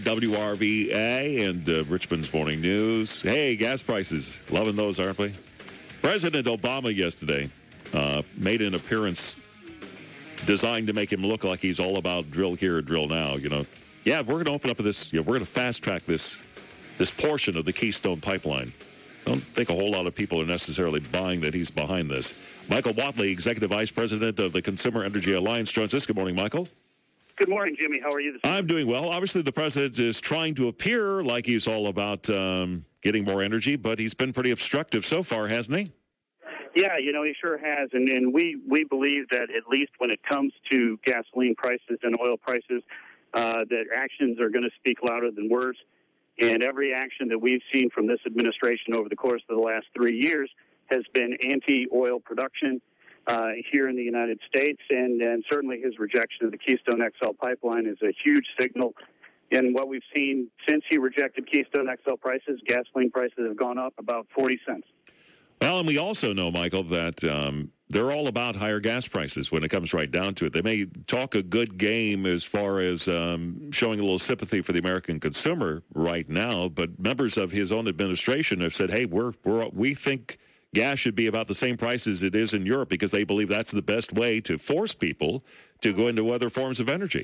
WRVA and Richmond's Morning News. Hey, gas prices. Loving those, aren't we? President Obama yesterday made an appearance designed to make him look like he's all about drill here, drill now. Yeah, we're going to open up this. We're going to fast track this portion of the Keystone Pipeline. I don't think a whole lot of people are necessarily buying that he's behind this. Michael Watley, Executive Vice President of the Consumer Energy Alliance, joins us. Good morning, Michael. Good morning, Jimmy. How are you this morning? I'm doing well. Obviously, the president is trying to appear like he's all about getting more energy, but he's been pretty obstructive so far, hasn't he? Yeah, he sure has. And we believe that at least when it comes to gasoline prices and oil prices, that actions are going to speak louder than words. And every action that we've seen from this administration over the course of the last 3 years has been anti-oil production here in the United States. And certainly his rejection of the Keystone XL pipeline is a huge signal. And what we've seen since he rejected Keystone XL prices, gasoline prices have gone up about 40 cents. Well, and we also know, Michael, that they're all about higher gas prices when it comes right down to it. They may talk a good game as far as showing a little sympathy for the American consumer right now, but members of his own administration have said, hey, we think gas should be about the same price as it is in Europe because they believe that's the best way to force people to go into other forms of energy.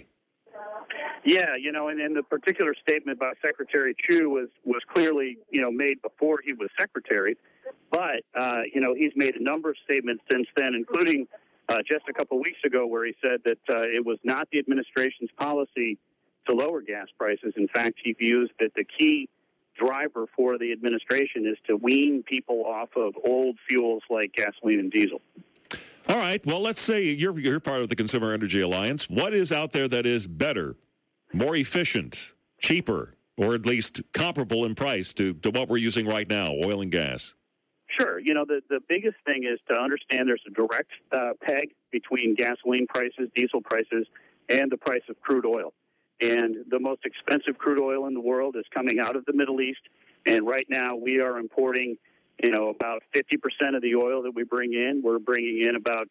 Yeah, and the particular statement by Secretary Chu was clearly, made before he was secretary. But, he's made a number of statements since then, including just a couple of weeks ago where he said that it was not the administration's policy to lower gas prices. In fact, he views that the key driver for the administration is to wean people off of old fuels like gasoline and diesel. All right. Well, let's say you're part of the Consumer Energy Alliance. What is out there that is better, more efficient, cheaper, or at least comparable in price to what we're using right now, oil and gas? Sure. The biggest thing is to understand there's a direct peg between gasoline prices, diesel prices, and the price of crude oil. And the most expensive crude oil in the world is coming out of the Middle East. And right now we are importing, about 50% of the oil that we bring in. We're bringing in about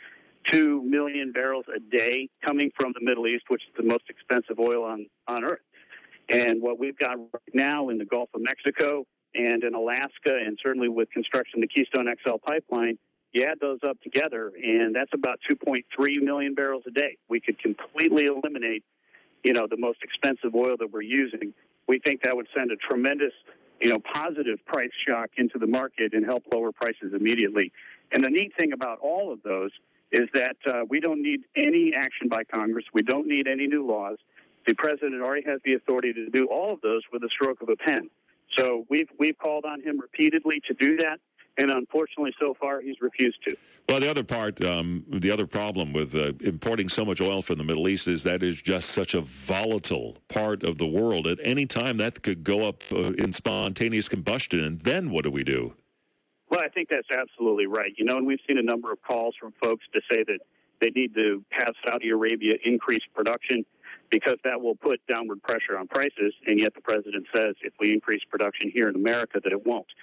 2 million barrels a day coming from the Middle East, which is the most expensive oil on Earth. And what we've got right now in the Gulf of Mexico and in Alaska, and certainly with construction of the Keystone XL pipeline, you add those up together, and that's about 2.3 million barrels a day. We could completely eliminate, the most expensive oil that we're using. We think that would send a tremendous, positive price shock into the market and help lower prices immediately. And the neat thing about all of those is that we don't need any action by Congress. We don't need any new laws. The president already has the authority to do all of those with a stroke of a pen. So we've called on him repeatedly to do that, and unfortunately, so far, he's refused to. Well, the other problem with importing so much oil from the Middle East is that is just such a volatile part of the world. At any time, that could go up in spontaneous combustion, and then what do we do? Well, I think that's absolutely right. And we've seen a number of calls from folks to say that they need to have Saudi Arabia increase production because that will put downward pressure on prices, and yet the president says if we increase production here in America that it won't.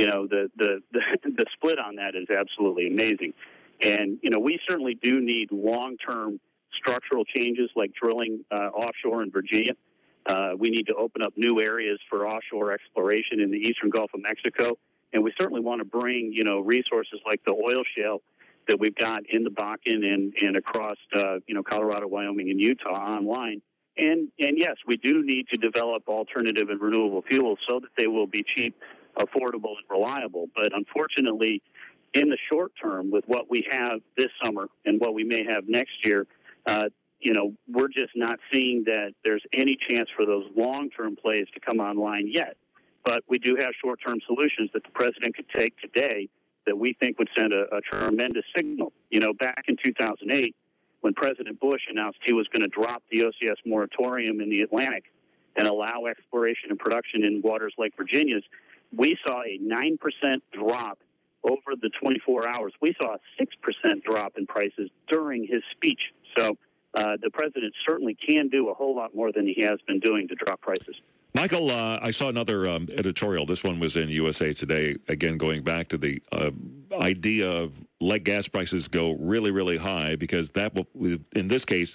The split on that is absolutely amazing. And, we certainly do need long-term structural changes like drilling offshore in Virginia. We need to open up new areas for offshore exploration in the eastern Gulf of Mexico. And we certainly want to bring, resources like the oil shale that we've got in the Bakken and across, Colorado, Wyoming, and Utah online. And yes, we do need to develop alternative and renewable fuels so that they will be cheap, affordable, and reliable. But unfortunately, in the short term, with what we have this summer and what we may have next year, we're just not seeing that there's any chance for those long-term plays to come online yet. But we do have short-term solutions that the president could take today that we think would send a tremendous signal. Back in 2008, when President Bush announced he was going to drop the OCS moratorium in the Atlantic and allow exploration and production in waters like Virginia's, we saw a 9% drop over the 24 hours. We saw a 6% drop in prices during his speech. So the president certainly can do a whole lot more than he has been doing to drop prices. Michael, I saw another editorial. This one was in USA Today, again, going back to the idea of let gas prices go really, really high because that will, in this case,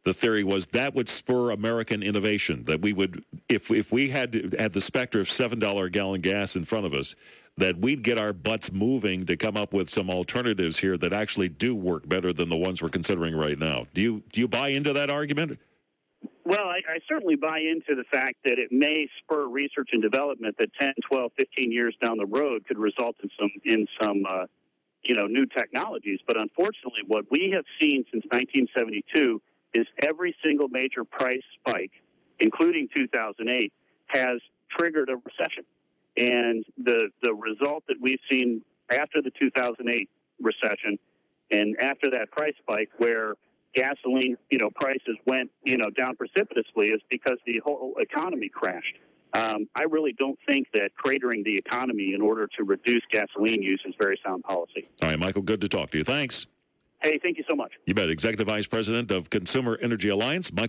The theory was that would spur American innovation, that we would, if we had the specter of $7 a gallon gas in front of us, that we'd get our butts moving to come up with some alternatives here that actually do work better than the ones we're considering right now. Do you buy into that argument? Well, I certainly buy into the fact that it may spur research and development that 10, 12, 15 years down the road could result in some new technologies. But unfortunately, what we have seen since 1972 is every single major price spike, including 2008, has triggered a recession. And the result that we've seen after the 2008 recession and after that price spike where gasoline, prices went, down precipitously is because the whole economy crashed. I really don't think that cratering the economy in order to reduce gasoline use is very sound policy. All right, Michael, good to talk to you. Thanks. Hey, thank you so much. You bet. Executive Vice President of Consumer Energy Alliance, Michael